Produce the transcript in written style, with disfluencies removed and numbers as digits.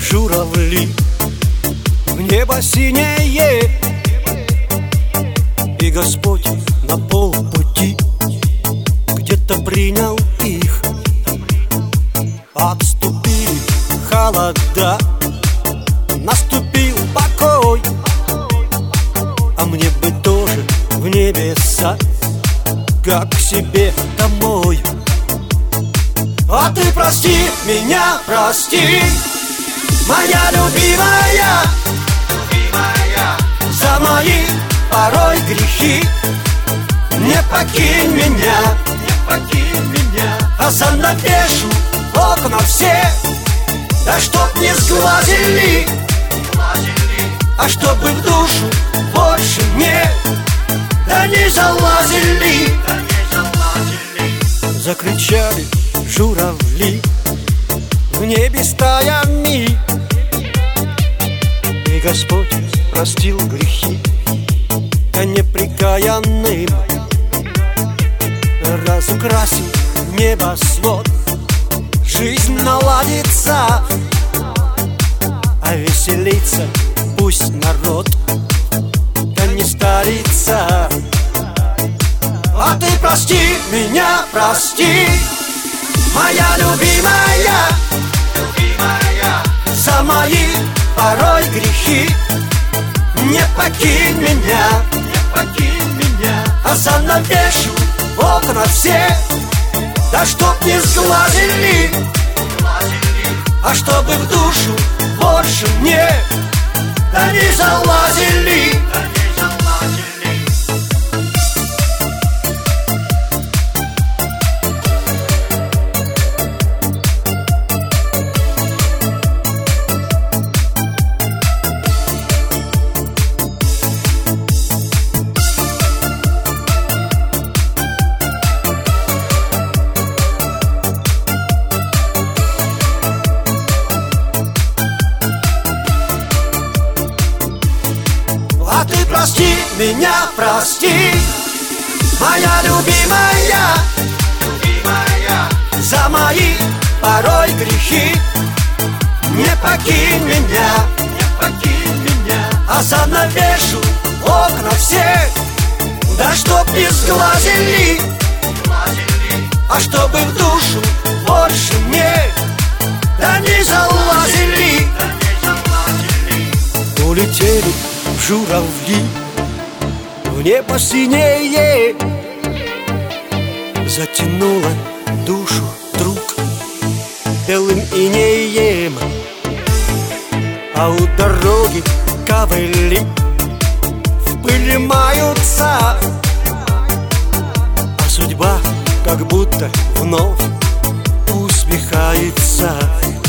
журавли в небо синее, и Господь на полпути где-то принял их. Отступили холода, наступил покой, а мне бы тоже в небеса, как к себе домой. А ты прости меня, прости, моя любимая, за мои порой грехи. Не покинь меня, а занавешу окна все, да чтоб не сглазили, а чтобы в душу больше мне да не залазили. Закричали журавли в небе стаями, и Господь простил грехи неприкаянным, разукрасил небосвод, жизнь наладится, а веселится пусть народ, да не старится. А ты прости меня, прости, моя любимая, за мои порой грехи. Не покинь меня, а занавешу окна все, да чтоб не сглазили, а чтобы в душу больше мне да не залазили. А ты прости меня, прости, моя любимая, за мои порой грехи. Не покинь меня, а занавешу окна все, да чтоб не сглазили, а чтобы в душу больше мне да не залазили. Улетели журавли в небо синее, затянуло душу вдруг белым инеем, а у дороги ковыли в пыли маются, а судьба как будто вновь усмехается.